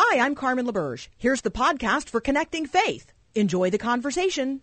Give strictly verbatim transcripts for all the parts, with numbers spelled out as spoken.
Hi, I'm Carmen LaBerge. Here's the podcast for Connecting Faith. Enjoy the conversation.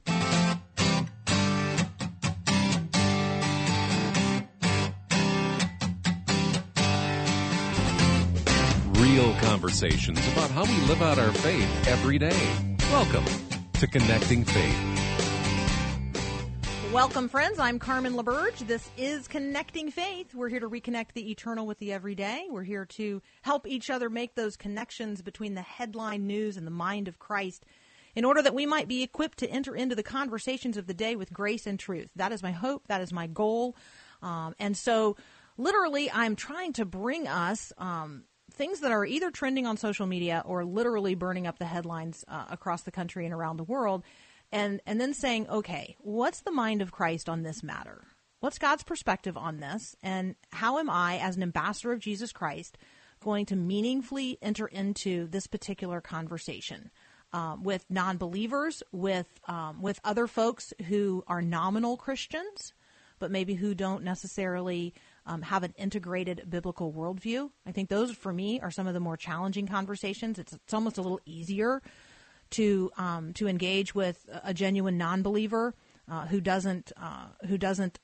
Real conversations about how we live out our faith every day. Welcome to Connecting Faith. Welcome, friends. I'm Carmen LaBerge. This is Connecting Faith. We're here to reconnect the eternal with the everyday. We're here to help each other make those connections between the headline news and the mind of Christ in order that we might be equipped to enter into the conversations of the day with grace and truth. That is my hope. That is my goal. Um, and so, literally, I'm trying to bring us um, things that are either trending on social media or literally burning up the headlines uh, across the country and around the world. And and then saying, okay, what's the mind of Christ on this matter? What's God's perspective on this? And how am I, as an ambassador of Jesus Christ, going to meaningfully enter into this particular conversation um, with non-believers, with um, with other folks who are nominal Christians, but maybe who don't necessarily um, have an integrated biblical worldview? I think those, for me, are some of the more challenging conversations. It's, it's almost a little easier to um, to engage with a genuine non-believer uh, who doesn't uh, who doesn't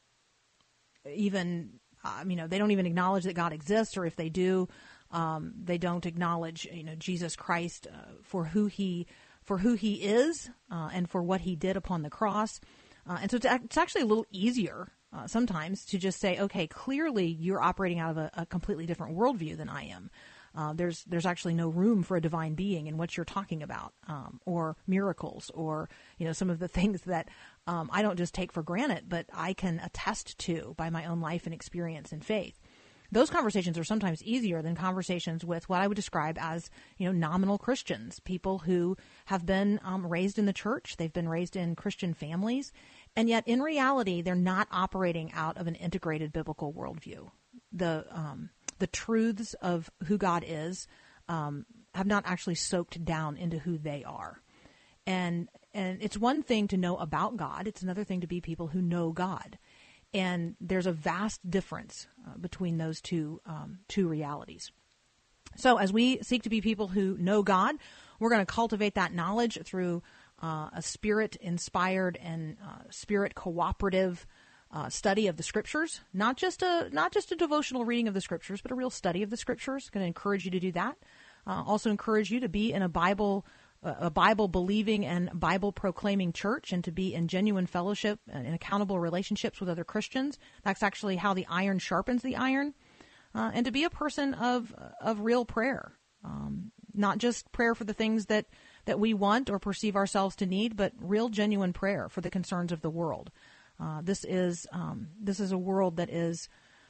even uh, you know they don't even acknowledge that God exists, or if they do, um, they don't acknowledge you know Jesus Christ uh, for who he for who he is uh, and for what he did upon the cross. Uh, and so it's, it's actually a little easier uh, sometimes to just say, okay, clearly you're operating out of a, a completely different worldview than I am. Uh, there's there's actually no room for a divine being in what you're talking about, um, or miracles, or you know some of the things that um, I don't just take for granted, but I can attest to by my own life and experience and faith. Those conversations are sometimes easier than conversations with what I would describe as you know nominal Christians, people who have been um, raised in the church, they've been raised in Christian families, and yet in reality they're not operating out of an integrated biblical worldview. The um, The truths of who God is um, have not actually soaked down into who they are. And and it's one thing to know about God. It's another thing to be people who know God. And there's a vast difference uh, between those two um, two realities. So as we seek to be people who know God, we're going to cultivate that knowledge through uh, a spirit-inspired and uh, spirit-cooperative Uh, study of the Scriptures, not just a not just a devotional reading of the Scriptures, but a real study of the Scriptures. Going to encourage you to do that. Uh, also encourage you to be in a Bible uh, a Bible believing and Bible proclaiming church, and to be in genuine fellowship and in accountable relationships with other Christians. That's actually how the iron sharpens the iron. Uh, and to be a person of of real prayer, um, not just prayer for the things that that we want or perceive ourselves to need, but real genuine prayer for the concerns of the world. Uh, this is um, this is a world that is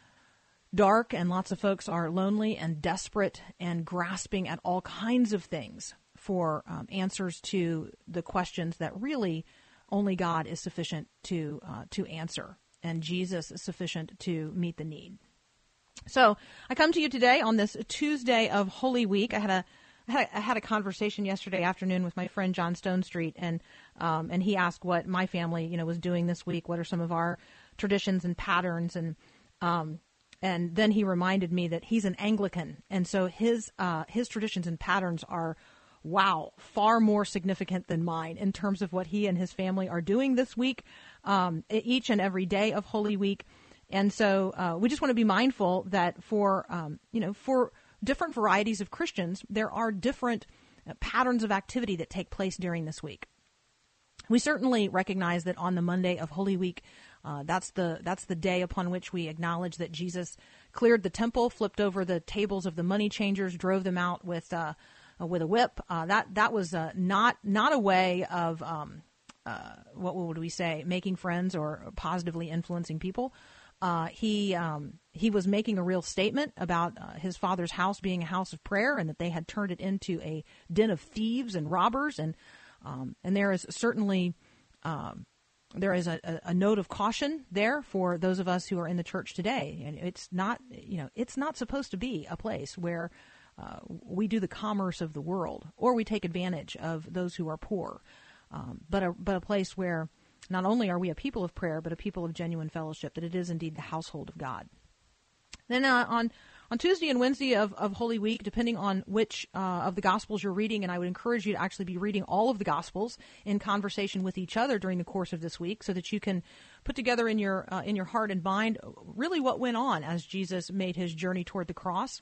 dark, and lots of folks are lonely and desperate and grasping at all kinds of things for um, answers to the questions that really only God is sufficient to uh, to answer, and Jesus is sufficient to meet the need. So I come to you today on this Tuesday of Holy Week. I had a I had a, I had a conversation yesterday afternoon with my friend John Stonestreet, and um, and he asked what my family, you know, was doing this week. What are some of our traditions and patterns? And um, and then he reminded me that he's an Anglican, and so his uh, his traditions and patterns are, wow, far more significant than mine in terms of what he and his family are doing this week, um, each and every day of Holy Week. And so uh, we just want to be mindful that for um, you know for different varieties of Christians, there are different uh, patterns of activity that take place during this week. We certainly recognize that on the Monday of Holy Week, uh, that's the that's the day upon which we acknowledge that Jesus cleared the temple, flipped over the tables of the money changers, drove them out with uh, uh, with a whip. Uh, that that was uh, not not a way of um, uh, what would we say, making friends or positively influencing people. Uh, he um, he was making a real statement about uh, his father's house being a house of prayer, and that they had turned it into a den of thieves and robbers. And um, and there is certainly um, there is a, a note of caution there for those of us who are in the church today. And it's not you know it's not supposed to be a place where uh, we do the commerce of the world, or we take advantage of those who are poor, um, but a but a place where not only are we a people of prayer, but a people of genuine fellowship, that it is indeed the household of God. Then uh, on On Tuesday and Wednesday of, of Holy Week, depending on which uh, of the Gospels you're reading, and I would encourage you to actually be reading all of the Gospels in conversation with each other during the course of this week, so that you can put together in your uh, in your heart and mind really what went on as Jesus made his journey toward the cross,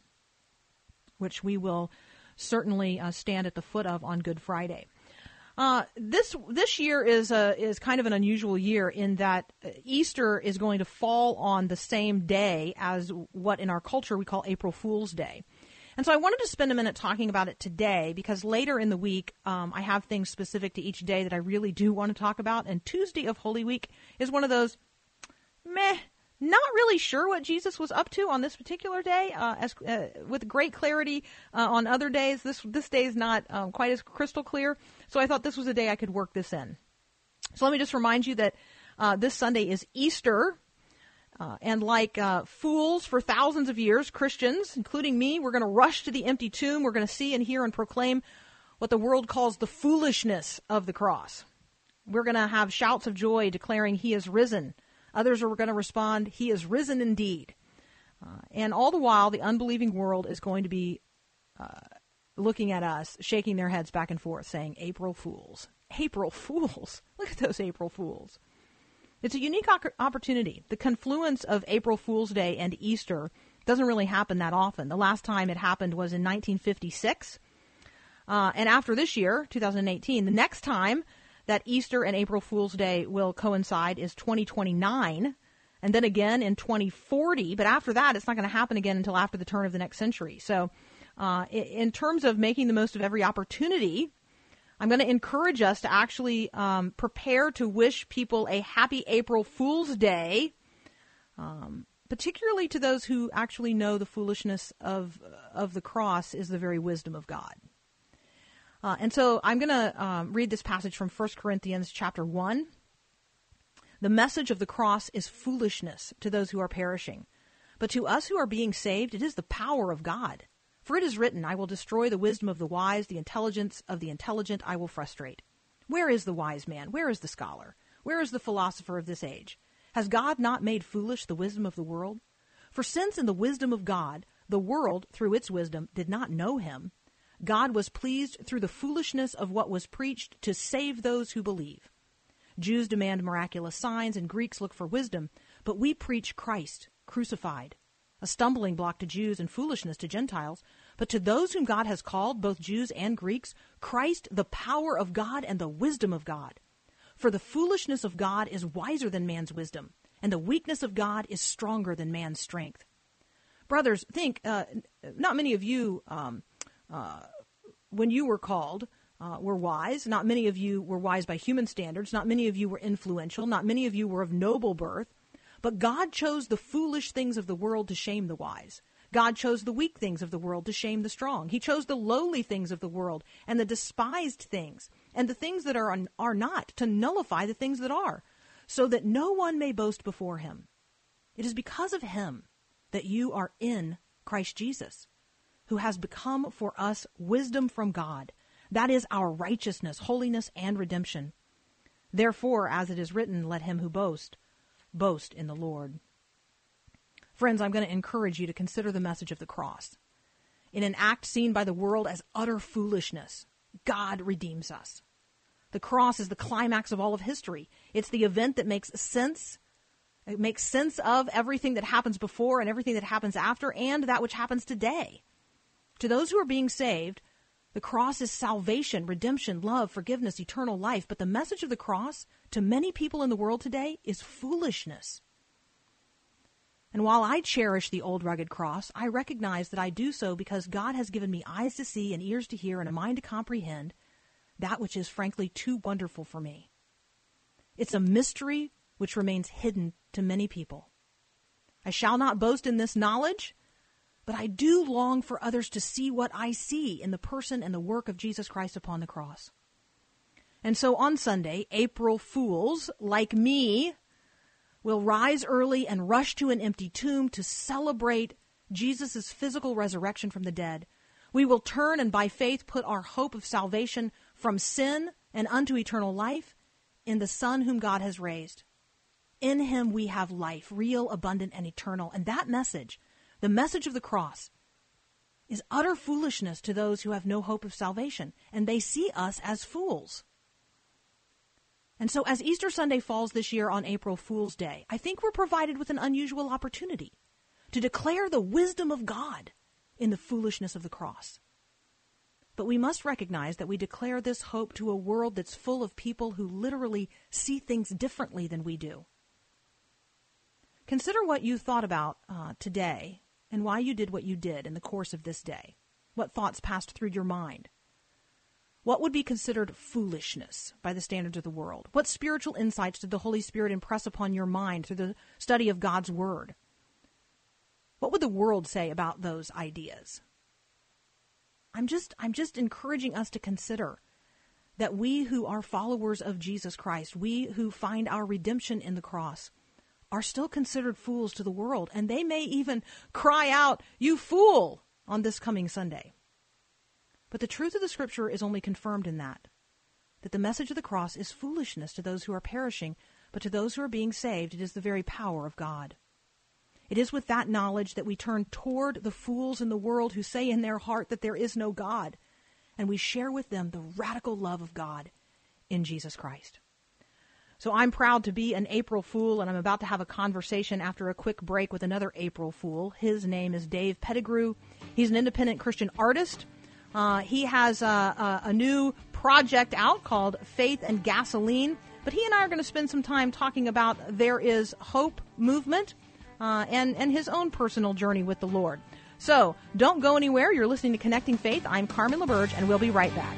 which we will certainly uh, stand at the foot of on Good Friday. Uh, this this year is a, is kind of an unusual year in that Easter is going to fall on the same day as what in our culture we call April Fool's Day. And so I wanted to spend a minute talking about it today because later in the week um, I have things specific to each day that I really do want to talk about. And Tuesday of Holy Week is one of those meh, not really sure what Jesus was up to on this particular day, uh, as uh, with great clarity uh, on other days. This this day is not um, quite as crystal clear, so I thought this was a day I could work this in. So let me just remind you that uh, this Sunday is Easter, uh, and like uh, fools for thousands of years, Christians, including me, we're going to rush to the empty tomb. We're going to see and hear and proclaim what the world calls the foolishness of the cross. We're going to have shouts of joy declaring he is risen. Others are going to respond, he is risen indeed. Uh, and all the while, the unbelieving world is going to be uh, looking at us, shaking their heads back and forth, saying, April Fools. April Fools. Look at those April Fools. It's a unique o- opportunity. The confluence of April Fool's Day and Easter doesn't really happen that often. The last time it happened was in nineteen fifty-six. Uh, and after this year, two thousand eighteen, the next time that Easter and April Fool's Day will coincide is twenty twenty-nine, and then again in twenty forty. But after that, it's not going to happen again until after the turn of the next century. So uh, in terms of making the most of every opportunity, I'm going to encourage us to actually um, prepare to wish people a happy April Fool's Day, um, particularly to those who actually know the foolishness of, of the cross is the very wisdom of God. Uh, and so I'm going to um, read this passage from First Corinthians chapter one. The message of the cross is foolishness to those who are perishing. But to us who are being saved, it is the power of God. For it is written, I will destroy the wisdom of the wise, the intelligence of the intelligent I will frustrate. Where is the wise man? Where is the scholar? Where is the philosopher of this age? Has God not made foolish the wisdom of the world? For since in the wisdom of God, the world, through its wisdom, did not know him, God was pleased through the foolishness of what was preached to save those who believe. Jews demand miraculous signs and Greeks look for wisdom, but we preach Christ crucified, a stumbling block to Jews and foolishness to Gentiles. But to those whom God has called, both Jews and Greeks, Christ the power of God and the wisdom of God. For the foolishness of God is wiser than man's wisdom, and the weakness of God is stronger than man's strength. Brothers, think, uh, not many of you... Um, Uh, when you were called, uh, were wise. Not many of you were wise by human standards. Not many of you were influential. Not many of you were of noble birth. But God chose the foolish things of the world to shame the wise. God chose the weak things of the world to shame the strong. He chose the lowly things of the world and the despised things and the things that are, are not to nullify the things that are, so that no one may boast before him. It is because of him that you are in Christ Jesus, who has become for us wisdom from God. That is our righteousness, holiness, and redemption. Therefore, as it is written, let him who boasts, boast in the Lord. Friends, I'm going to encourage you to consider the message of the cross. In an act seen by the world as utter foolishness, God redeems us. The cross is the climax of all of history. It's the event that makes sense. It makes sense of everything that happens before and everything that happens after and that which happens today. To those who are being saved, the cross is salvation, redemption, love, forgiveness, eternal life. But the message of the cross to many people in the world today is foolishness. And while I cherish the old rugged cross, I recognize that I do so because God has given me eyes to see and ears to hear and a mind to comprehend that which is frankly too wonderful for me. It's a mystery which remains hidden to many people. I shall not boast in this knowledge, but I do long for others to see what I see in the person and the work of Jesus Christ upon the cross. And so on Sunday, April Fools, like me, will rise early and rush to an empty tomb to celebrate Jesus' physical resurrection from the dead. We will turn and by faith put our hope of salvation from sin and unto eternal life in the Son whom God has raised. In him we have life, real, abundant, and eternal. And that message The message of the cross is utter foolishness to those who have no hope of salvation, and they see us as fools. And so as Easter Sunday falls this year on April Fool's Day, I think we're provided with an unusual opportunity to declare the wisdom of God in the foolishness of the cross. But we must recognize that we declare this hope to a world that's full of people who literally see things differently than we do. Consider what you thought about uh, today and why you did what you did in the course of this day. What thoughts passed through your mind? What would be considered foolishness by the standards of the world? What spiritual insights did the Holy Spirit impress upon your mind through the study of God's Word? What would the world say about those ideas? I'm just, I'm just encouraging us to consider that we who are followers of Jesus Christ, we who find our redemption in the cross, are still considered fools to the world, and they may even cry out, "You fool," on this coming Sunday. But the truth of the Scripture is only confirmed in that, that the message of the cross is foolishness to those who are perishing, but to those who are being saved, it is the very power of God. It is with that knowledge that we turn toward the fools in the world who say in their heart that there is no God, and we share with them the radical love of God in Jesus Christ. So I'm proud to be an April Fool, and I'm about to have a conversation after a quick break with another April Fool. His name is Dave Pettigrew. He's an independent Christian artist. Uh, he has a, a, a new project out called Faith and Gasoline, but he and I are going to spend some time talking about There Is Hope movement uh, and, and his own personal journey with the Lord. So don't go anywhere. You're listening to Connecting Faith. I'm Carmen LaBerge, and we'll be right back.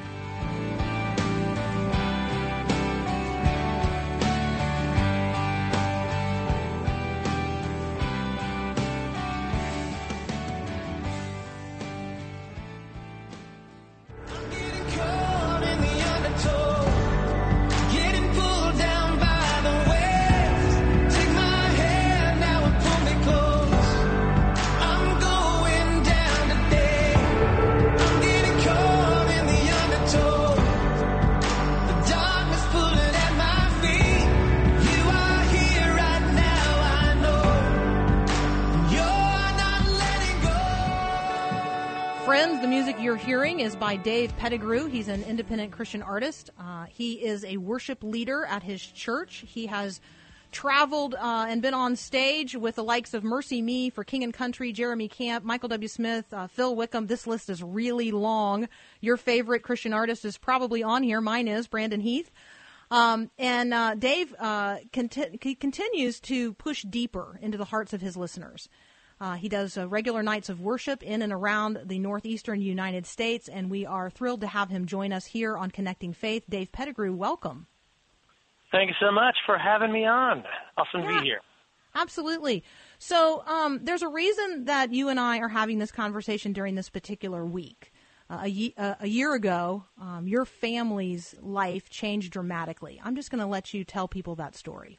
You're hearing is by Dave Pettigrew. He's an independent Christian artist. Uh, he is a worship leader at his church. He has traveled uh, and been on stage with the likes of Mercy Me for King and Country, Jeremy Camp, Michael W. Smith, uh, Phil Wickham. This list is really long. Your favorite Christian artist is probably on here. Mine is Brandon Heath. Um, and uh, Dave uh, conti- he continues to push deeper into the hearts of his listeners. Uh, he does uh, regular nights of worship in and around the northeastern United States, and we are thrilled to have him join us here on Connecting Faith. Dave Pettigrew, welcome. Thank you so much for having me on. Awesome yeah, to be here. Absolutely. So um, there's a reason that you and I are having this conversation during this particular week. Uh, a, ye- uh, a year ago, um, your family's life changed dramatically. I'm just going to let you tell people that story.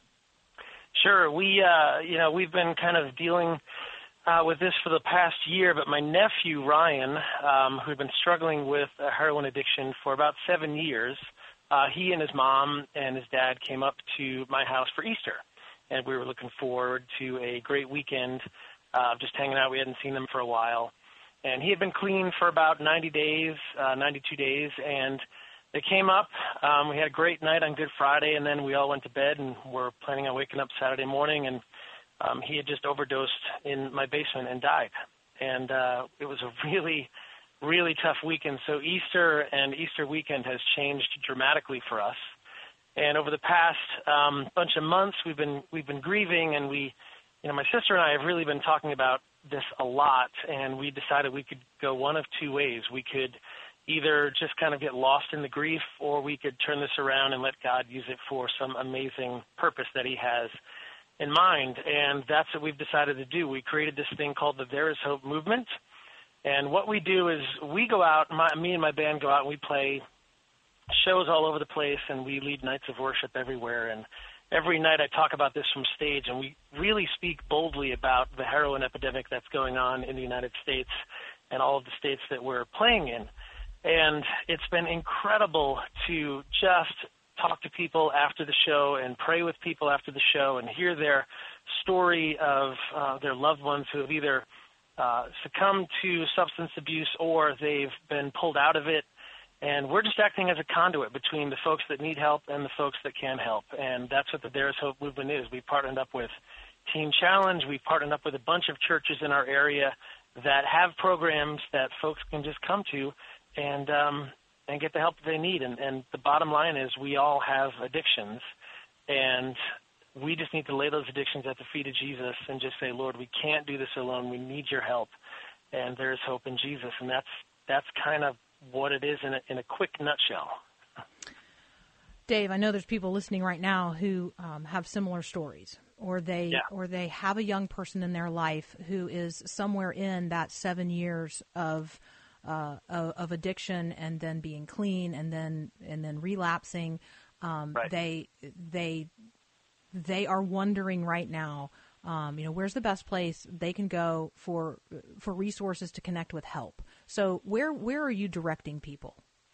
Sure. We, uh, you know, we've been kind of dealing Uh, with this for the past year, but my nephew, Ryan, um, who had been struggling with a heroin addiction for about seven years, uh, he and his mom and his dad came up to my house for Easter, and we were looking forward to a great weekend, uh, just hanging out. We hadn't seen them for a while, and he had been clean for about ninety days, uh, ninety-two days, and they came up. Um, we had a great night on Good Friday, and then we all went to bed, and we're planning on waking up Saturday morning, and Um, he had just overdosed in my basement and died. And uh, it was a really, really tough weekend. So Easter and Easter weekend has changed dramatically for us. And over the past um, bunch of months, we've been we've been grieving, and we, you know, my sister and I have really been talking about this a lot. And we decided we could go one of two ways. We could either just kind of get lost in the grief, or we could turn this around and let God use it for some amazing purpose that He has in mind, and that's what we've decided to do. We created this thing called the There Is Hope movement, and what we do is we go out, my, me and my band go out and we play shows all over the place, and we lead nights of worship everywhere, and every night I talk about this from stage, and we really speak boldly about the heroin epidemic that's going on in the United States and all of the states that we're playing in, and it's been incredible to just talk to people after the show and pray with people after the show and hear their story of uh, their loved ones who have either uh, succumbed to substance abuse or they've been pulled out of it. And we're just acting as a conduit between the folks that need help and the folks that can help. And that's what the There Is Hope movement is. We partnered up with Teen Challenge. We partnered up with a bunch of churches in our area that have programs that folks can just come to and um, and get the help that they need. And, and the bottom line is we all have addictions, and we just need to lay those addictions at the feet of Jesus and just say, Lord, we can't do this alone. We need your help. And there is hope in Jesus. And that's that's kind of what it is in a, in a quick nutshell. Dave, I know there's people listening right now who um, have similar stories, or they yeah. or they have a young person in their life who is somewhere in that seven years of uh, of, of addiction, and then being clean, and then and then relapsing. Um, right. They they they are wondering right now, um, you know, where's the best place they can go for for resources to connect with help. So where where are you directing people?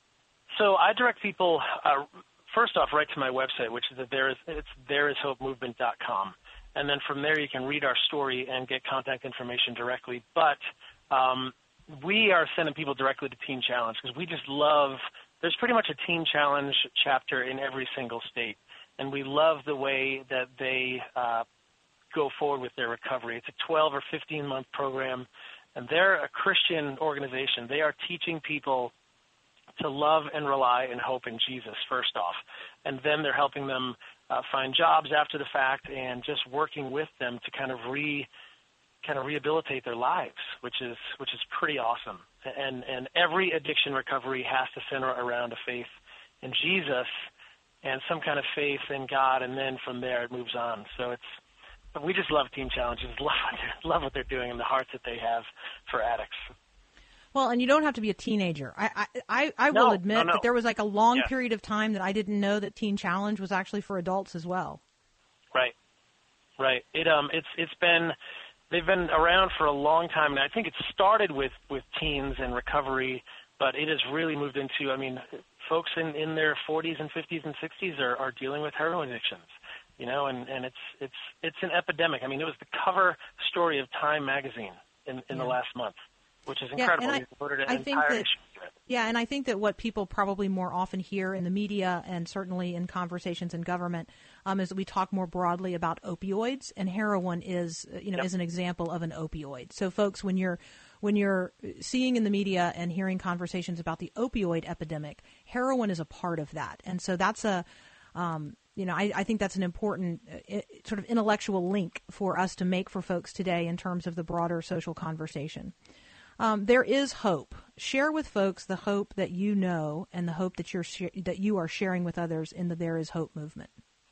So I direct people. Uh, First off, right to my website, which is that there is it's there is hope movement dot com, and then from there you can read our story and get contact information directly. But um, we are sending people directly to Teen Challenge because we just love. There's pretty much a Teen Challenge chapter in every single state, and we love the way that they uh, go forward with their recovery. It's a twelve or fifteen month program, and they're a Christian organization. They are teaching people to love and rely and hope in Jesus first off, and then they're helping them uh, find jobs after the fact and just working with them to kind of re kind of rehabilitate their lives, which is which is pretty awesome. And and every addiction recovery has to center around a faith in Jesus and some kind of faith in God, and then from there it moves on. So it's we just love Teen Challenges, love love what they're doing and the hearts that they have for addicts. Well, and you don't have to be a teenager. I I, I no, will admit no, no. that there was like a long yeah. period of time that I didn't know that Teen Challenge was actually for adults as well. Right, right. It um, it's it's been they've been around for a long time, and I think it started with, with teens and recovery, but it has really moved into. I mean, folks in, in their forties and fifties and sixties are, are dealing with heroin addictions. You know, and, and it's it's it's an epidemic. I mean, it was the cover story of Time magazine in, in yeah. the last month. Which is incredible. Yeah, He's devoted an I entire think that, issue to it. Yeah, and I think that what people probably more often hear in the media and certainly in conversations in government um, is that we talk more broadly about opioids, and heroin is, you know, yep. is an example of an opioid. So, folks, when you're when you're seeing in the media and hearing conversations about the opioid epidemic, heroin is a part of that, and so that's a um, you know, I, I think that's an important uh, sort of intellectual link for us to make for folks today in terms of the broader social conversation. Um, there is hope. Share with folks the hope that you know and the hope that you're sh- that you are sharing with others in the There Is Hope movement.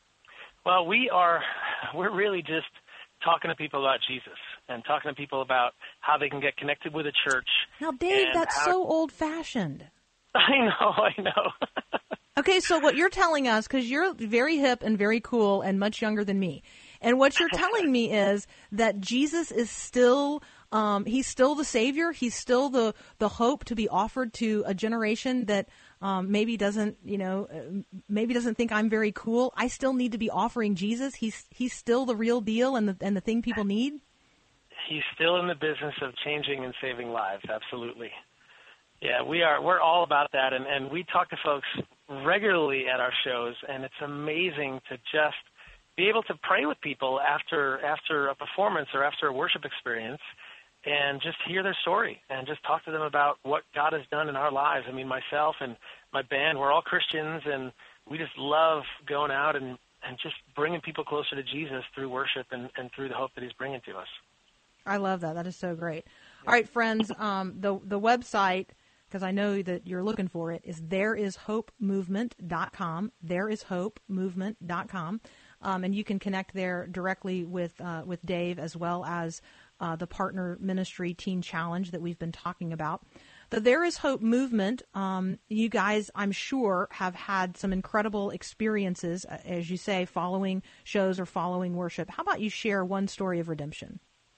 Well, we are we're really just talking to people about Jesus and talking to people about how they can get connected with a church. Now, Dave, that's how... so old-fashioned. I know, I know. Okay, so what you're telling us, because you're very hip and very cool and much younger than me, and what you're telling me is that Jesus is still um, he's still the Savior. He's still the, the hope to be offered to a generation that um, maybe doesn't, you know, maybe doesn't think I'm very cool. I still need to be offering Jesus. He's he's still the real deal and the and the thing people need. He's still in the business of changing and saving lives. Absolutely. Yeah, we are. We're all about that, and, and we talk to folks regularly at our shows, and it's amazing to just be able to pray with people after after a performance or after a worship experience, and just hear their story and just talk to them about what God has done in our lives. I mean, myself and my band, we're all Christians, and we just love going out and, and just bringing people closer to Jesus through worship and, and through the hope that he's bringing to us. I love that. That is so great. All right, friends, um, the the website, because I know that you're looking for it, is there is hope movement dot com, there is hope movement dot com, um, and you can connect there directly with uh, with Dave as well as uh, the partner ministry Teen Challenge that we've been talking about. The There Is Hope movement, um, you guys, I'm sure, have had some incredible experiences, uh, as you say, following shows or following worship. How about you share one story of redemption?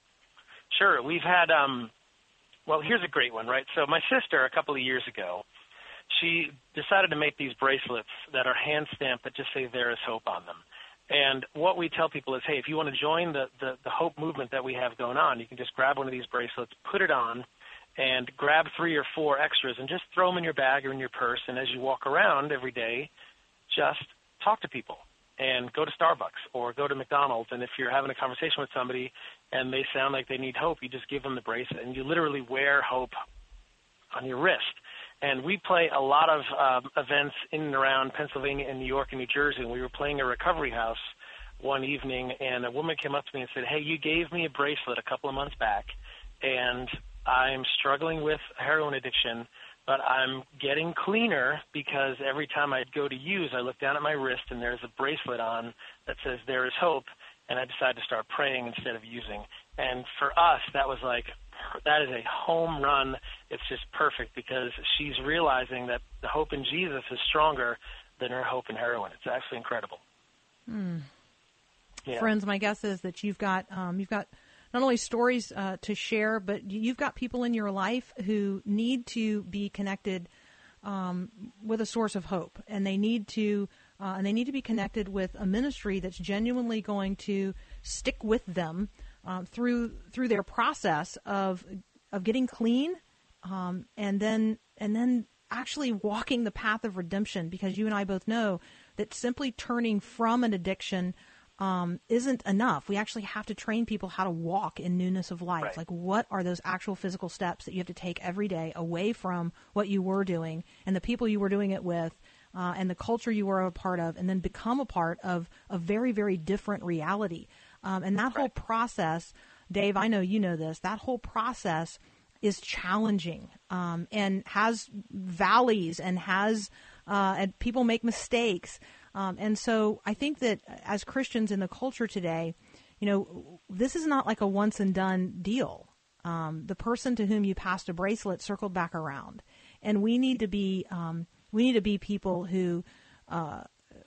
Sure. We've had, um, well, here's a great one, right? So my sister, a couple of years ago, she decided to make these bracelets that are hand-stamped that just say there is hope on them. And what we tell people is, hey, if you want to join the, the, the hope movement that we have going on, you can just grab one of these bracelets, put it on, and grab three or four extras and just throw them in your bag or in your purse. And as you walk around every day, just talk to people and go to Starbucks or go to McDonald's. And if you're having a conversation with somebody and they sound like they need hope, you just give them the bracelet, and you literally wear hope on your wrist. And we play a lot of um, events in and around Pennsylvania and New York and New Jersey. And we were playing a recovery house one evening, and a woman came up to me and said, hey, you gave me a bracelet a couple of months back, and I'm struggling with heroin addiction, but I'm getting cleaner because every time I'd go to use, I look down at my wrist, and there's a bracelet on that says there is hope, and I decided to start praying instead of using. And for us, that was like, that is a home run. It's just perfect because she's realizing that the hope in Jesus is stronger than her hope in heroin. It's actually incredible. Hmm. Yeah. Friends, my guess is that you've got um, you've got not only stories uh, to share, but you've got people in your life who need to be connected um, with a source of hope, and they need to uh, and they need to be connected with a ministry that's genuinely going to stick with them um, through through their process of of getting clean, um, and then and then actually walking the path of redemption. Because you and I both know that simply turning from an addiction Um, isn't enough. We actually have to train people how to walk in newness of life. Right. Like, what are those actual physical steps that you have to take every day away from what you were doing and the people you were doing it with uh, and the culture you were a part of, and then become a part of a very, very different reality. Um, and that right. whole process, Dave, I know you know this, that whole process is challenging um, and has valleys and has uh, and people make mistakes. Um, and so I think that as Christians in the culture today, you know, this is not like a once and done deal. Um, the person to whom you passed a bracelet circled back around, and we need to be um, we need to be people who uh,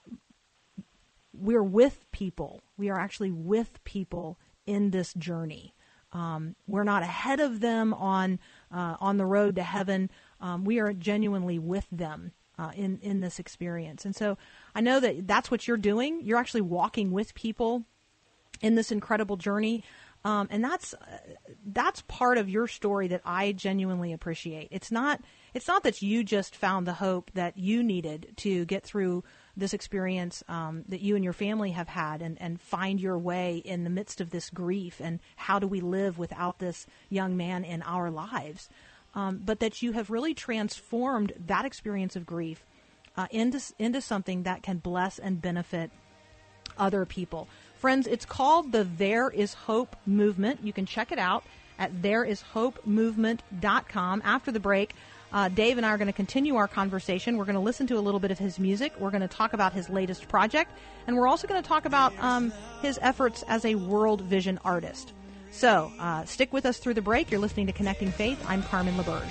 we're with people. We are actually with people in this journey. Um, we're not ahead of them on uh, on the road to heaven. Um, we are genuinely with them uh, in in this experience. And so I know that that's what you're doing. You're actually walking with people in this incredible journey. Um, and that's uh, that's part of your story that I genuinely appreciate. It's not it's not that you just found the hope that you needed to get through this experience um, that you and your family have had, and, and find your way in the midst of this grief, and how do we live without this young man in our lives. Um, but that you have really transformed that experience of grief uh, into into something that can bless and benefit other people. Friends, it's called the There Is Hope Movement. You can check it out at there is hope movement dot com. After the break, uh, Dave and I are going to continue our conversation. We're going to listen to a little bit of his music. We're going to talk about his latest project. And we're also going to talk about um, his efforts as a World Vision artist. So uh, stick with us through the break. You're listening to Connecting Faith. I'm Carmen LaBerge.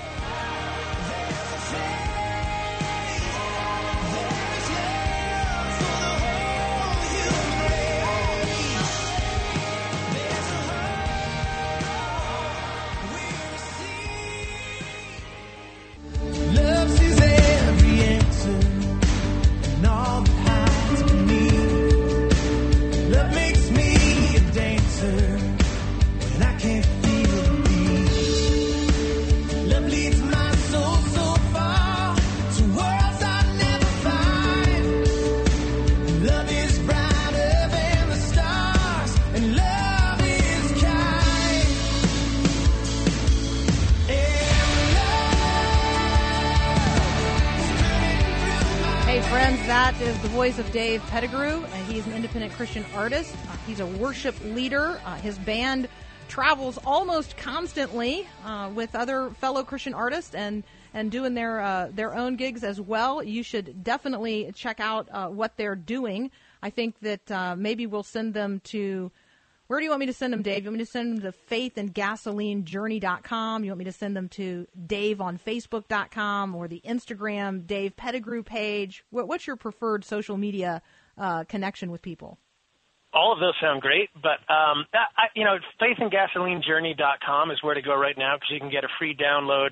That is the voice of Dave Pettigrew. Uh, he's an independent Christian artist. Uh, he's a worship leader. Uh, his band travels almost constantly uh, with other fellow Christian artists and, and doing their uh, their own gigs as well. You should definitely check out uh, what they're doing. I think that uh, maybe we'll send them to... Where do you want me to send them, Dave? You want me to send them to faith and gasoline journey dot com? You want me to send them to Dave on Facebook dot com or the Instagram Dave Pettigrew page? What, what's your preferred social media uh, connection with people? All of those sound great, but um, I, you know, faith and gasoline journey dot com is where to go right now, because you can get a free download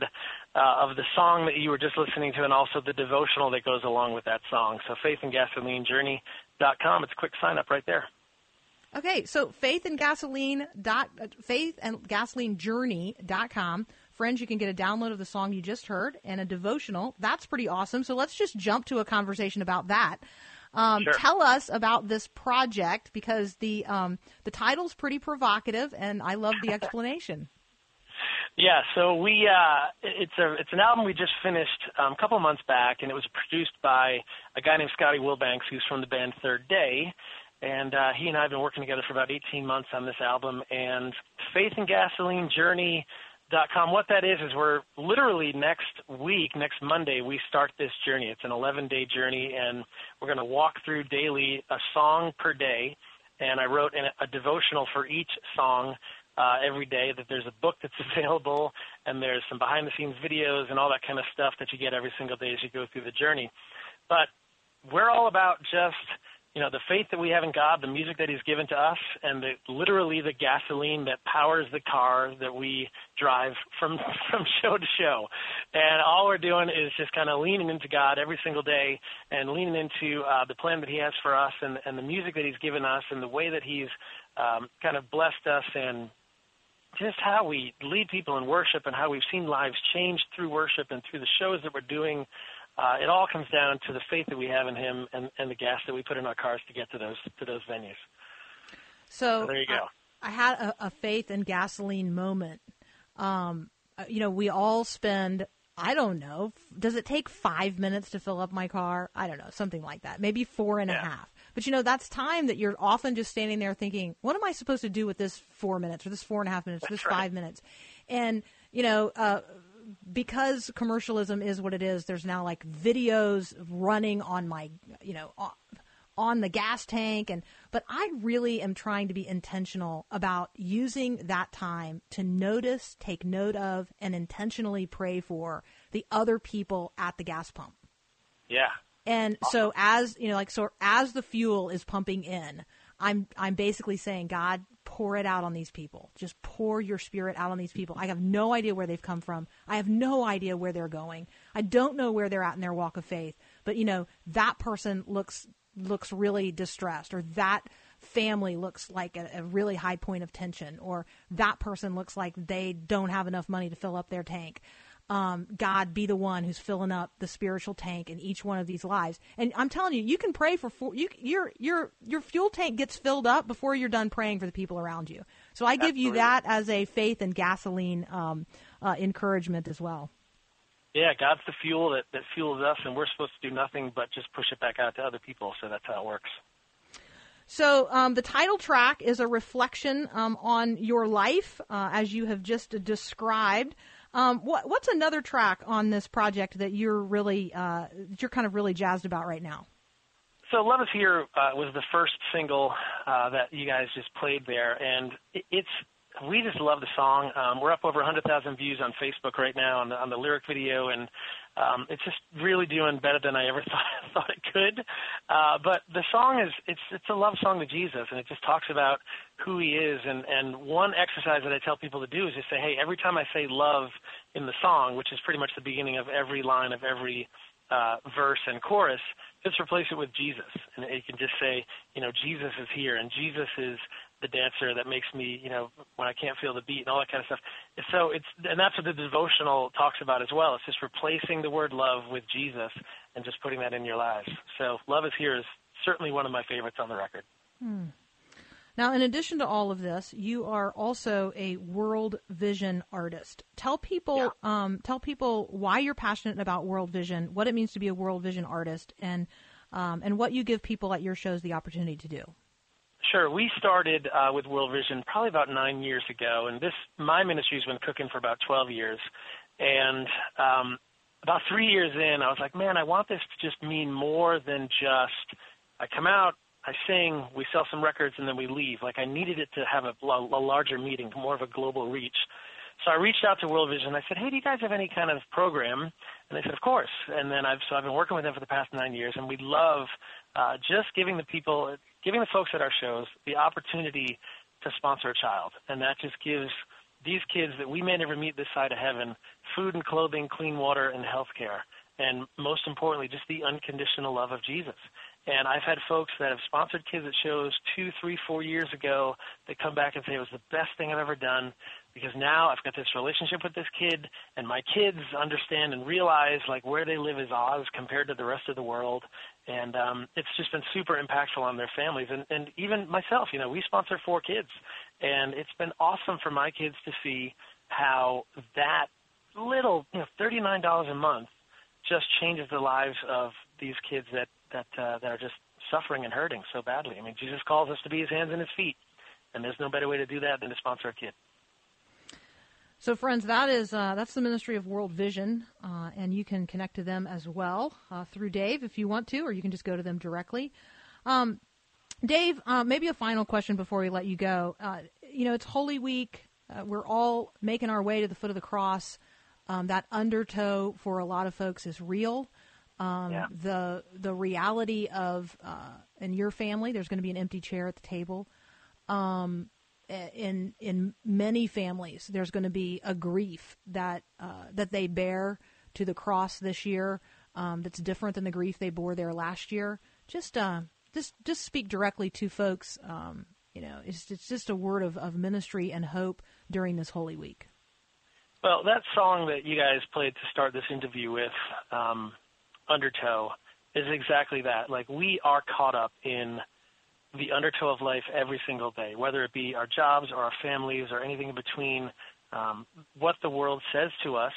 uh, of the song that you were just listening to and also the devotional that goes along with that song. So faith and gasoline journey dot com. It's a quick sign up right there. Okay, so faith and gasoline dot faith and gasoline journey dot com. Friends, you can get a download of the song you just heard and a devotional. That's pretty awesome. So let's just jump to a conversation about that. Um, sure. Tell us about this project, because the um, the title's pretty provocative, and I love the explanation. Yeah, so we uh, it's a it's an album we just finished um, a couple of months back, and it was produced by a guy named Scotty Wilbanks, who's from the band Third Day, and uh, he and I have been working together for about eighteen months on this album. And faith and gasoline journey dot com, what that is is we're literally next week, next Monday, we start this journey. It's an eleven-day journey, and we're going to walk through daily a song per day. And I wrote in a devotional for each song uh, every day. That there's a book that's available, and there's some behind-the-scenes videos and all that kind of stuff that you get every single day as you go through the journey. But we're all about just, you know, the faith that we have in God, the music that he's given to us, and the, literally the gasoline that powers the car that we drive from from show to show. And all we're doing is just kind of leaning into God every single day and leaning into uh, the plan that he has for us, and, and the music that he's given us, and the way that he's um, kind of blessed us, and just how we lead people in worship, and how we've seen lives changed through worship and through the shows that we're doing. Uh, it all comes down to the faith that we have in him, and, and the gas that we put in our cars to get to those to those venues. So, so there you go. I, I had a, a faith and gasoline moment. Um, you know, we all spend, I don't know, does it take five minutes to fill up my car? I don't know, something like that. Maybe four and yeah. a half. But, you know, that's time that you're often just standing there thinking, what am I supposed to do with this four minutes or this four and a half minutes or this That's right. five minutes? And, you know, uh, because commercialism is what it is, there's now like videos running on my, you know, on the gas tank. And, but I really am trying to be intentional about using that time to notice, take note of, and intentionally pray for the other people at the gas pump. Yeah. And awesome. so as, you know, like, so as the fuel is pumping in, I'm, I'm basically saying, God, pour it out on these people. Just pour your spirit out on these people. I have no idea where they've come from. I have no idea where they're going. I don't know where they're at in their walk of faith. But, you know, that person looks looks really distressed, or that family looks like a, a really high point of tension, or that person looks like they don't have enough money to fill up their tank. Um, God, be the one who's filling up the spiritual tank in each one of these lives. And I'm telling you, you can pray for four, you, your your your fuel tank gets filled up before you're done praying for the people around you. So I give Absolutely. you that as a faith and gasoline um, uh, encouragement as well. Yeah, God's the fuel that, that fuels us, and we're supposed to do nothing but just push it back out to other people. So that's how it works. So um, the title track is a reflection um, on your life, uh, as you have just described. Um, what, what's another track on this project that you're really, uh, you're kind of really jazzed about right now? So Love Is Here uh, was the first single uh, that you guys just played there, and it, it's we just love the song. Um, we're up over one hundred thousand views on Facebook right now on the, on the lyric video, and um, it's just really doing better than I ever thought, thought it could. Uh, but the song is it's it's a love song to Jesus, and it just talks about who he is. And, and one exercise that I tell people to do is just say, hey, every time I say love in the song, which is pretty much the beginning of every line of every uh, verse and chorus, just replace it with Jesus. And you can just say, you know, Jesus is here, and Jesus is the dancer that makes me, you know, when I can't feel the beat and all that kind of stuff. So it's, and that's what the devotional talks about as well. It's just replacing the word love with Jesus and just putting that in your lives. So Love Is Here is certainly one of my favorites on the record. Hmm. Now, in addition to all of this, you are also a World Vision artist. Tell people, yeah. um, tell people why you're passionate about World Vision, what it means to be a World Vision artist, and um, and what you give people at your shows the opportunity to do. Sure. We started uh, with World Vision probably about nine years ago, and this my ministry's been cooking for about twelve years. And um, about three years in, I was like, man, I want this to just mean more than just I come out, I sing, we sell some records, and then we leave. Like I needed it to have a, a larger meeting, more of a global reach. So I reached out to World Vision. I said, hey, do you guys have any kind of program? And they said, of course. And then I've so I've been working with them for the past nine years, and we love uh, just giving the people, giving the folks at our shows the opportunity to sponsor a child. And that just gives these kids that we may never meet this side of heaven food and clothing, clean water, and health care. And most importantly, just the unconditional love of Jesus. And I've had folks that have sponsored kids at shows two, three, four years ago that come back and say it was the best thing I've ever done because now I've got this relationship with this kid, and my kids understand and realize like where they live is Oz compared to the rest of the world. And um, it's just been super impactful on their families. And, and even myself, you know, we sponsor four kids, and it's been awesome for my kids to see how that little, you know, thirty-nine dollars a month just changes the lives of these kids that that uh, that are just suffering and hurting so badly. I mean, Jesus calls us to be his hands and his feet, and there's no better way to do that than to sponsor a kid. So, friends, that is uh, that's the Ministry of World Vision, uh, and you can connect to them as well uh, through Dave if you want to, or you can just go to them directly. Um, Dave, uh, maybe a final question before we let you go. Uh, you know, it's Holy Week. Uh, we're all making our way to the foot of the cross. Um, that undertow for a lot of folks is real. Um, yeah. The the reality of uh, in your family, there's going to be an empty chair at the table. Um, in in many families, there's going to be a grief that uh, that they bear to the cross this year. Um, that's different than the grief they bore there last year. Just uh, just just speak directly to folks. Um, you know, it's it's just a word of, of ministry and hope during this Holy Week. Well, that song that you guys played to start this interview with, um, Undertow, is exactly that. Like, we are caught up in the undertow of life every single day, whether it be our jobs or our families or anything in between. Um, what the world says to us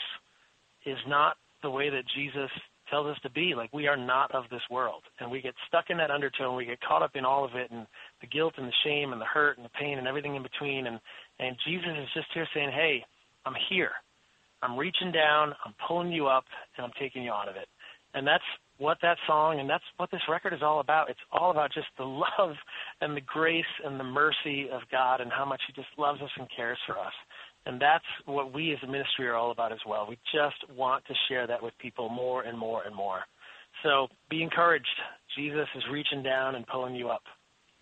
is not the way that Jesus tells us to be. Like, we are not of this world. And we get stuck in that undertow, and we get caught up in all of it, and the guilt and the shame and the hurt and the pain and everything in between. And, and Jesus is just here saying, hey, I'm here. I'm reaching down, I'm pulling you up, and I'm taking you out of it. And that's what that song and that's what this record is all about. It's all about just the love and the grace and the mercy of God and how much he just loves us and cares for us. And that's what we as a ministry are all about as well. We just want to share that with people more and more and more. So be encouraged. Jesus is reaching down and pulling you up.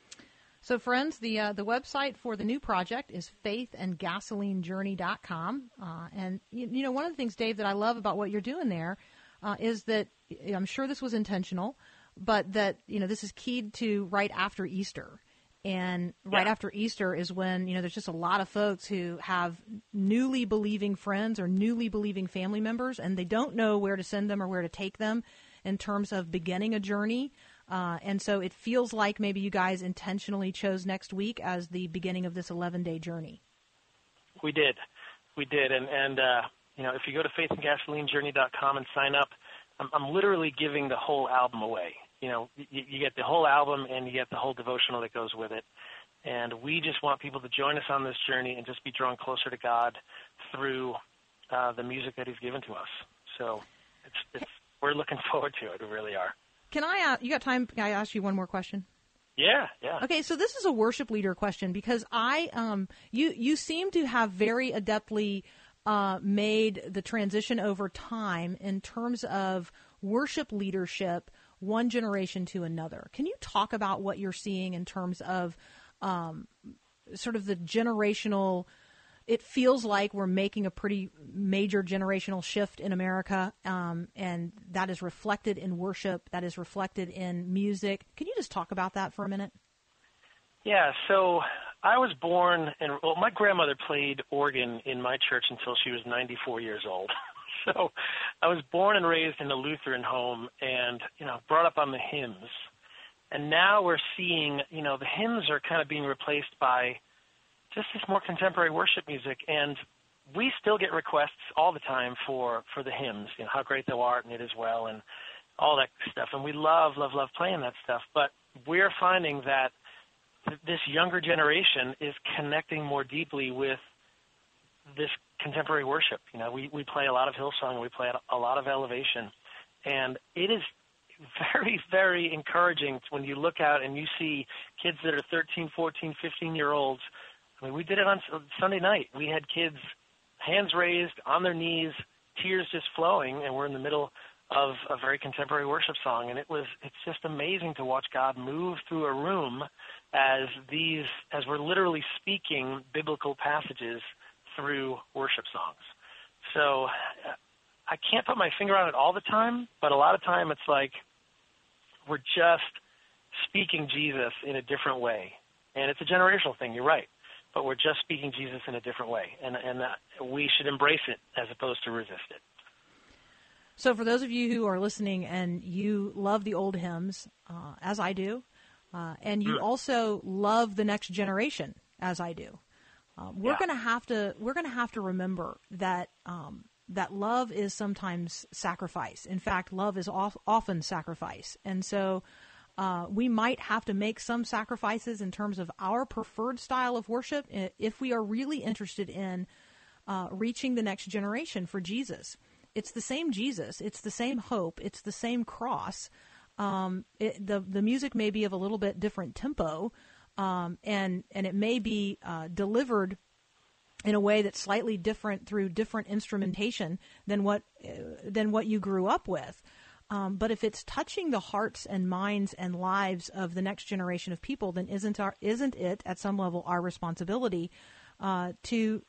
So, friends, the uh, the website for the new project is faith and gasoline journey dot com. Uh, and, you, you know, one of the things, Dave, that I love about what you're doing there uh, is that I'm sure this was intentional, but that, you know, this is keyed to right after Easter. And right yeah. after Easter is when, you know, there's just a lot of folks who have newly believing friends or newly believing family members, and they don't know where to send them or where to take them in terms of beginning a journey. Uh, and so it feels like maybe you guys intentionally chose next week as the beginning of this eleven-day journey. We did. We did. And, and uh, you know, if you go to faith and gasoline journey dot com and sign up, I'm, I'm literally giving the whole album away. You know, you, you get the whole album and you get the whole devotional that goes with it. And we just want people to join us on this journey and just be drawn closer to God through uh, the music that he's given to us. So it's, it's, we're looking forward to it. We really are. Can I ask, you got time? Can I ask you one more question? Yeah, yeah. Okay, so this is a worship leader question because I, um, you, you seem to have very adeptly uh, made the transition over time in terms of worship leadership, one generation to another. Can you talk about what you're seeing in terms of um, sort of the generational? It feels like we're making a pretty major generational shift in America, um, and that is reflected in worship, that is reflected in music. Can you just talk about that for a minute? Yeah, so I was born, and well, my grandmother played organ in my church until she was ninety-four years old. So I was born and raised in a Lutheran home and, you know, brought up on the hymns. And now we're seeing, you know, the hymns are kind of being replaced by just this more contemporary worship music, and we still get requests all the time for, for the hymns, you know, How Great Thou Art and It Is Well and all that stuff, and we love, love, love playing that stuff, but we're finding that th- this younger generation is connecting more deeply with this contemporary worship. You know, we, we play a lot of Hillsong, we play a lot of Elevation, and it is very, very encouraging when you look out and you see kids that are thirteen, fourteen, fifteen-year-olds. I mean, we did it on Sunday night. We had kids, hands raised, on their knees, tears just flowing, and we're in the middle of a very contemporary worship song. And it was, it's just amazing to watch God move through a room as these, as we're literally speaking biblical passages through worship songs. So I can't put my finger on it all the time, but a lot of time it's like we're just speaking Jesus in a different way. And it's a generational thing, you're right. But we're just speaking Jesus in a different way. And, and uh, we should embrace it as opposed to resist it. So for those of you who are listening and you love the old hymns, uh, as I do, uh, and you mm. also love the next generation, as I do, uh, we're yeah. going to have to we're going to have to remember that um, that love is sometimes sacrifice. In fact, love is off, often sacrifice, and so uh, we might have to make some sacrifices in terms of our preferred style of worship if we are really interested in uh, reaching the next generation for Jesus. It's the same Jesus. It's the same hope. It's the same cross. Um, it, the the music may be of a little bit different tempo, um, and and it may be uh, delivered in a way that's slightly different through different instrumentation than what uh, than what you grew up with. Um, but if it's touching the hearts and minds and lives of the next generation of people, then isn't our isn't it at some level our responsibility uh, to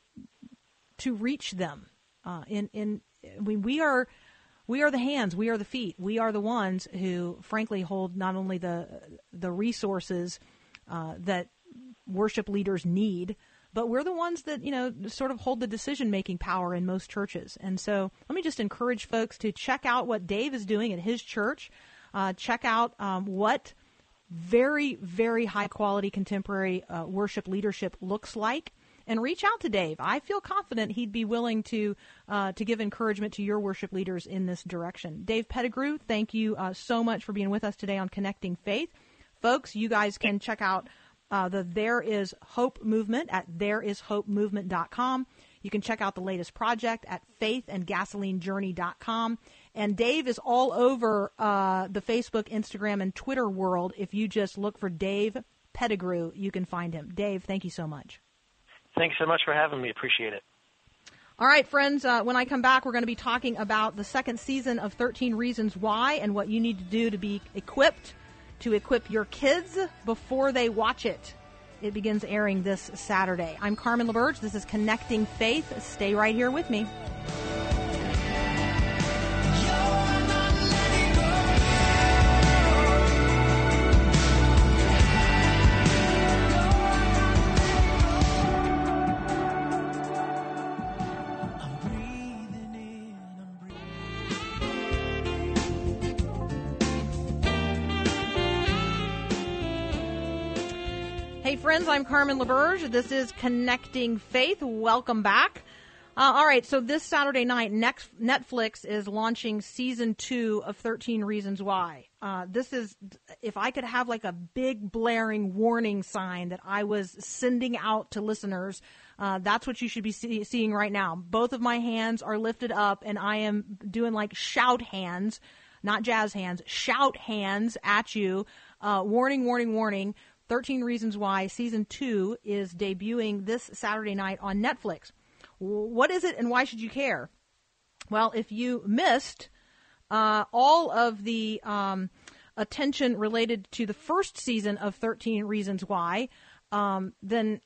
to reach them uh, in in We, we are we are the hands, we are the feet, we are the ones who, frankly, hold not only the the resources uh, that worship leaders need, but we're the ones that, you know, sort of hold the decision-making power in most churches. And so let me just encourage folks to check out what Dave is doing at his church. Uh, check out um, what very, very high-quality contemporary uh, worship leadership looks like. And reach out to Dave. I feel confident he'd be willing to uh, to give encouragement to your worship leaders in this direction. Dave Pettigrew, thank you uh, so much for being with us today on Connecting Faith. Folks, you guys can check out uh, the There Is Hope movement at there is hope movement dot com. You can check out the latest project at faith and gasoline journey dot com. And Dave is all over uh, the Facebook, Instagram, and Twitter world. If you just look for Dave Pettigrew, you can find him. Dave, thank you so much. Thanks so much for having me. Appreciate it. All right, friends, uh, when I come back, we're going to be talking about the second season of thirteen Reasons Why and what you need to do to be equipped to equip your kids before they watch it. It begins airing this Saturday. I'm Carmen LaBerge. This is Connecting Faith. Stay right here with me. Hey friends, I'm Carmen LaBerge. This is Connecting Faith. Welcome back. Uh, all right, so this Saturday night, next, Netflix is launching season two of thirteen Reasons Why. Uh, this is, if I could have like a big blaring warning sign that I was sending out to listeners, uh, that's what you should be see- seeing right now. Both of my hands are lifted up, and I am doing like shout hands, not jazz hands, shout hands at you. Uh, warning, warning, warning. thirteen Reasons Why Season two is debuting this Saturday night on Netflix. What is it and why should you care? Well, if you missed uh, all of the um, attention related to the first season of thirteen Reasons Why, um, then,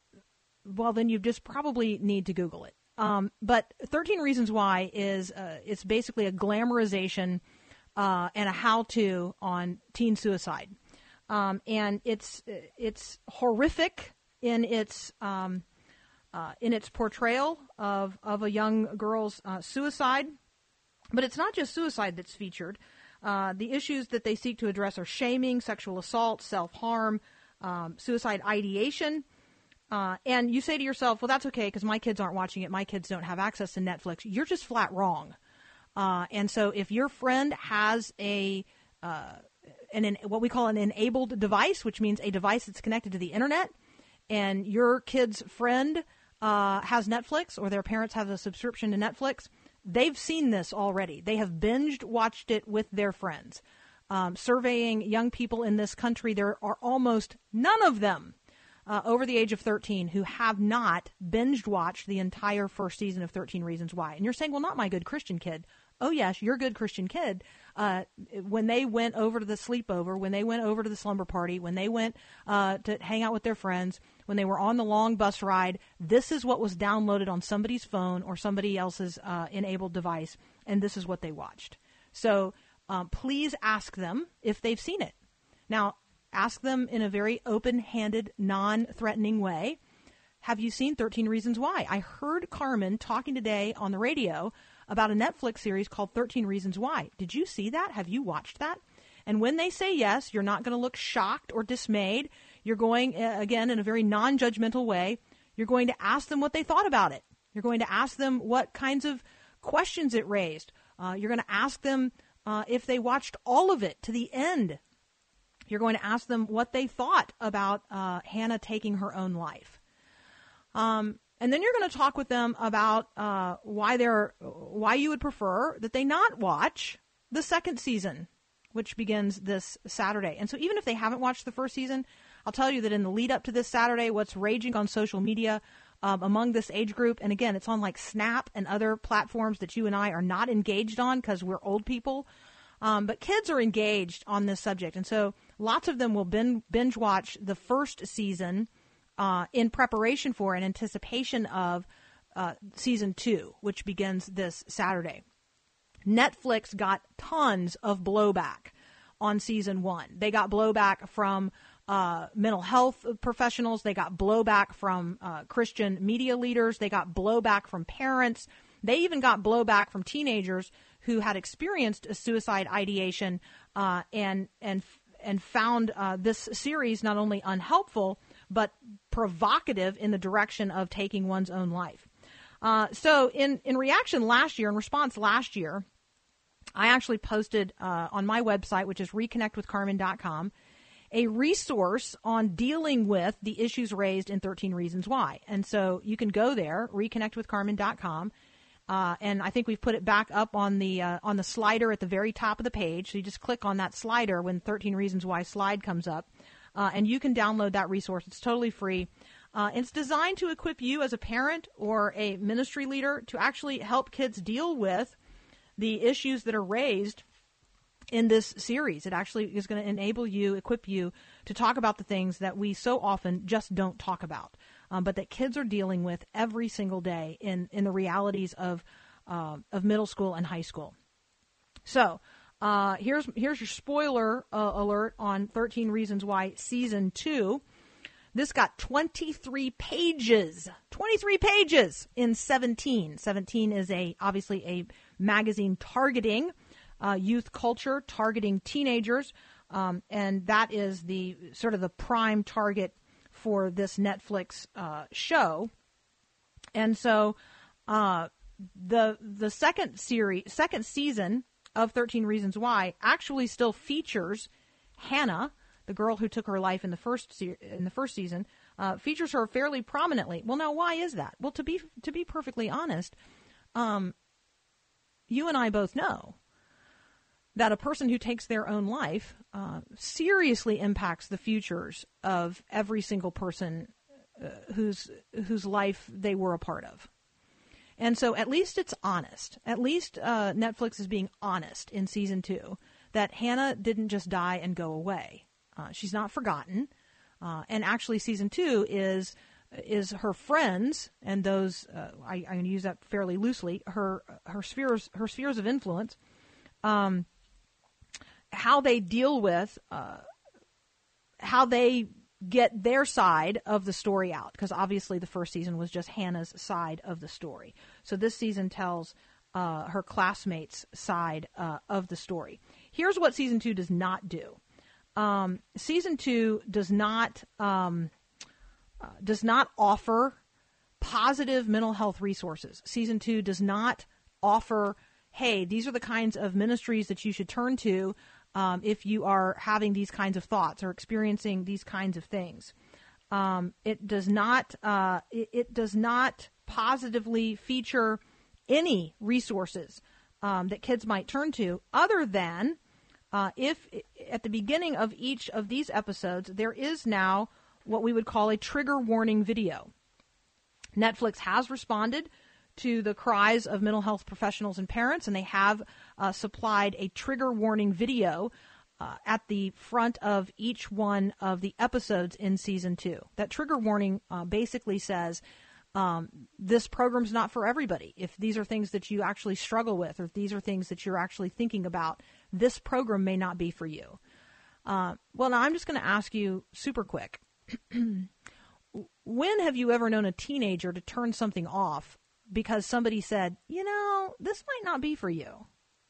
well, then you just probably need to Google it. Um, but thirteen Reasons Why is uh, it's basically a glamorization uh, and a how-to on teen suicide. Um, and it's it's horrific in its um, uh, in its portrayal of of a young girl's uh, suicide, but it's not just suicide that's featured. Uh, the issues that they seek to address are shaming, sexual assault, self-harm, um, suicide ideation. Uh, and you say to yourself, "Well, that's okay because my kids aren't watching it. My kids don't have access to Netflix." You're just flat wrong. Uh, and so, if your friend has a uh, An, an, what we call an enabled device, which means a device that's connected to the internet, and your kid's friend uh, has Netflix or their parents have a subscription to Netflix, they've seen this already. They have binged watched it with their friends. Um, surveying young people in this country, there are almost none of them uh, over the age of thirteen who have not binged watched the entire first season of thirteen Reasons Why. And you're saying, well, not my good Christian kid. Oh, yes, your good Christian kid. Uh, when they went over to the sleepover, when they went over to the slumber party, when they went uh, to hang out with their friends, when they were on the long bus ride, this is what was downloaded on somebody's phone or somebody else's uh, enabled device. and this is what they watched. So um, please ask them if they've seen it. Now, ask them in a very open-handed, non-threatening way. Have you seen thirteen Reasons Why? I heard Carmen talking today on the radio about a Netflix series called thirteen Reasons Why. Did you see that? Have you watched that? And when they say yes, you're not going to look shocked or dismayed. You're going, uh, again, in a very non-judgmental way, you're going to ask them what they thought about it. You're going to ask them what kinds of questions it raised. Uh, you're going to ask them uh, if they watched all of it to the end. You're going to ask them what they thought about uh, Hannah taking her own life. Um, and then you're going to talk with them about uh, why they're, why you would prefer that they not watch the second season, which begins this Saturday. And so even if they haven't watched the first season, I'll tell you that in the lead up to this Saturday, what's raging on social media um, among this age group, and again, it's on like Snap and other platforms that you and I are not engaged on because we're old people, um, but kids are engaged on this subject. And so lots of them will bin- binge watch the first season uh, in preparation for and anticipation of uh, season two, which begins this Saturday. Netflix got tons of blowback on season one. They got blowback from uh, mental health professionals. They got blowback from uh, Christian media leaders. They got blowback from parents. They even got blowback from teenagers who had experienced a suicide ideation uh, and and and found uh, this series not only unhelpful but provocative in the direction of taking one's own life. Uh, so in, in reaction last year, in response last year, I actually posted uh, on my website, which is reconnect with carmen dot com, a resource on dealing with the issues raised in thirteen Reasons Why. And so you can go there, reconnect with carmen dot com, uh, and I think we've put it back up on the uh, on the slider at the very top of the page. So you just click on that slider when thirteen Reasons Why slide comes up, uh, and you can download that resource. It's totally free. Uh, it's designed to equip you as a parent or a ministry leader to actually help kids deal with the issues that are raised in this series. It actually is going to enable you, equip you to talk about the things that we so often just don't talk about, um, but that kids are dealing with every single day in, in the realities of uh, of middle school and high school. So uh, here's here's your spoiler uh, alert on thirteen Reasons Why Season two. This got twenty-three pages, twenty-three pages in seventeen. seventeen is a obviously a magazine targeting uh, youth culture, targeting teenagers, um, and that is the sort of the prime target for this Netflix uh, show. And so uh, the the second series, second season of thirteen Reasons Why actually still features Hannah, the girl who took her life in the first se- in the first season, uh, features her fairly prominently. Well, now why is that? Well, to be to be perfectly honest, um, you and I both know that a person who takes their own life uh, seriously impacts the futures of every single person uh, whose whose life they were a part of. And so, at least it's honest. At least uh, Netflix is being honest in season two that Hannah didn't just die and go away. Uh, she's not forgotten, uh, and actually, season two is is her friends and those uh, I, I'm going to use that fairly loosely. Her her spheres her spheres of influence, um, how they deal with uh, how they get their side of the story out, because obviously the first season was just Hannah's side of the story. So this season tells uh, her classmates' side uh, of the story. Here's what season two does not do. Um, season two does not um, uh, does not offer positive mental health resources. Season two does not offer, hey, these are the kinds of ministries that you should turn to um, if you are having these kinds of thoughts or experiencing these kinds of things. Um, it does not uh, it, it does not positively feature any resources um, that kids might turn to, other than Uh, if at the beginning of each of these episodes, there is now what we would call a trigger warning video. Netflix has responded to the cries of mental health professionals and parents, and they have uh, supplied a trigger warning video uh, at the front of each one of the episodes in season two. That trigger warning uh, basically says, um, this program's not for everybody. If these are things that you actually struggle with, or if these are things that you're actually thinking about, this program may not be for you. Uh, well, now I'm just going to ask you super quick. When have you ever known a teenager to turn something off because somebody said, you know, this might not be for you?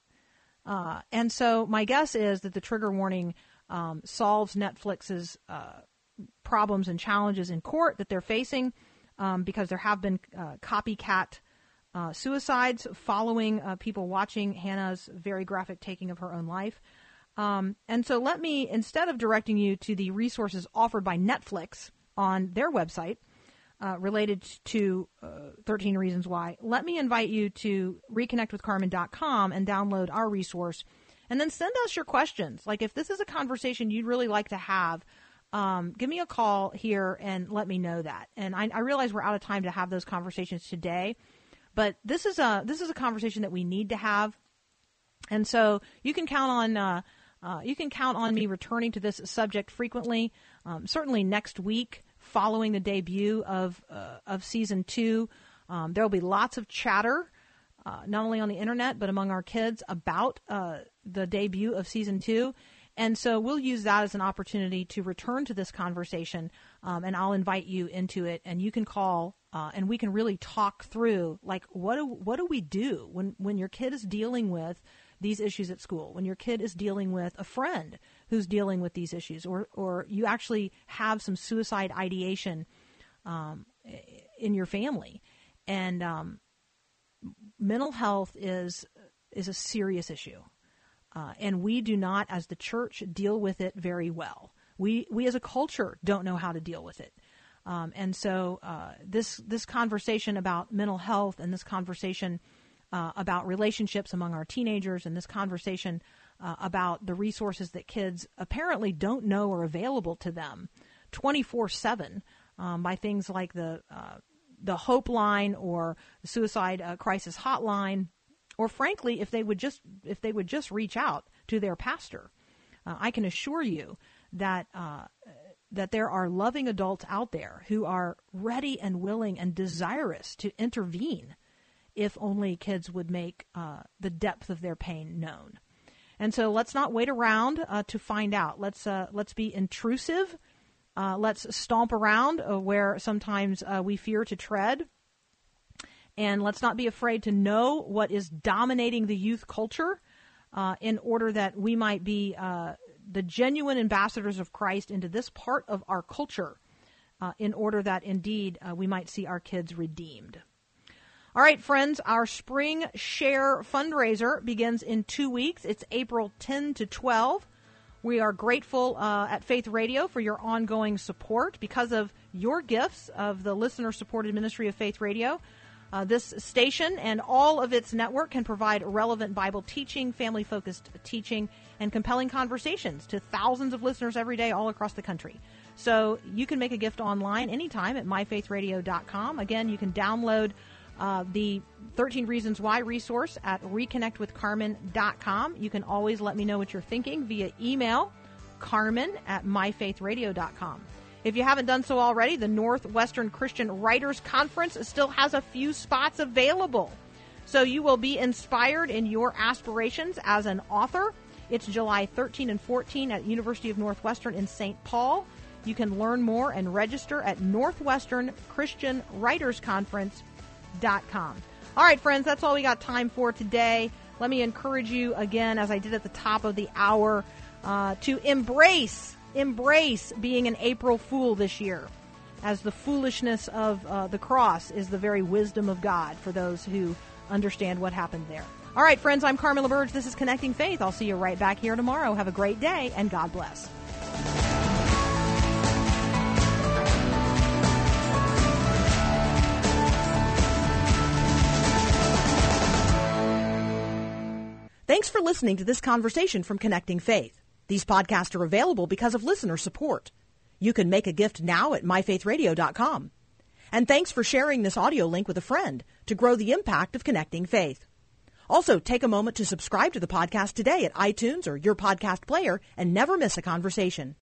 Uh, and so my guess is that the trigger warning um, solves Netflix's uh, problems and challenges in court that they're facing, um, because there have been uh, copycat uh, suicides following uh, people watching Hannah's very graphic taking of her own life. Um, and so let me, instead of directing you to the resources offered by Netflix on their website uh, related to uh, thirteen Reasons Why, let me invite you to reconnect with carmen dot com and download our resource, and then send us your questions. Like, if this is a conversation you'd really like to have, um, give me a call here and let me know that. And I, I realize we're out of time to have those conversations today, but this is a this is a conversation that we need to have, and so you can count on. Uh, Uh, you can count on me returning to this subject frequently, um, certainly next week following the debut of uh, of season two. Um, there will be lots of chatter, uh, not only on the internet, but among our kids about uh, the debut of season two. And so we'll use that as an opportunity to return to this conversation, um, and I'll invite you into it, and you can call uh, and we can really talk through, like, what do, what do we do when, when your kid is dealing with these issues at school, when your kid is dealing with a friend who's dealing with these issues, or, or you actually have some suicide ideation um, in your family. And um, mental health is is a serious issue. Uh, and we do not, as the church, deal with it very well. We we as a culture don't know how to deal with it. Um, and so uh, this this conversation about mental health, and this conversation Uh, about relationships among our teenagers, and this conversation uh, about the resources that kids apparently don't know are available to them twenty-four seven um, by things like the uh, the Hope Line or the Suicide uh, Crisis Hotline, or frankly, if they would just if they would just reach out to their pastor. Uh, I can assure you that uh, that there are loving adults out there who are ready and willing and desirous to intervene, if only kids would make uh, the depth of their pain known. And so let's not wait around uh, to find out. Let's uh, let's be intrusive. Uh, let's stomp around uh, where sometimes uh, we fear to tread. And let's not be afraid to know what is dominating the youth culture uh, in order that we might be uh, the genuine ambassadors of Christ into this part of our culture, uh, in order that indeed uh, we might see our kids redeemed. All right, friends, our Spring Share fundraiser begins in two weeks. It's April tenth to twelve. We are grateful uh, at Faith Radio for your ongoing support. Because of your gifts of the listener-supported ministry of Faith Radio, uh, this station and all of its network can provide relevant Bible teaching, family-focused teaching, and compelling conversations to thousands of listeners every day all across the country. So you can make a gift online anytime at my faith radio dot com. Again, you can download Uh, the thirteen Reasons Why resource at reconnect with carmen dot com. You can always let me know what you're thinking via email, carmen at my faith radio dot com. If you haven't done so already, the Northwestern Christian Writers Conference still has a few spots available. So you will be inspired in your aspirations as an author. It's July thirteenth and fourteenth at University of Northwestern in Saint Paul. You can learn more and register at Northwestern Christian Writers Conference dot com. All right, friends, that's all we got time for today. Let me encourage you again, as I did at the top of the hour, uh, to embrace, embrace being an April Fool this year, as the foolishness of uh, the cross is the very wisdom of God for those who understand what happened there. All right, friends, I'm Carmen LaBerge. This is Connecting Faith. I'll see you right back here tomorrow. Have a great day, and God bless. Thanks for listening to this conversation from Connecting Faith. These podcasts are available because of listener support. You can make a gift now at my faith radio dot com. And thanks for sharing this audio link with a friend to grow the impact of Connecting Faith. Also, take a moment to subscribe to the podcast today at iTunes or your podcast player and never miss a conversation.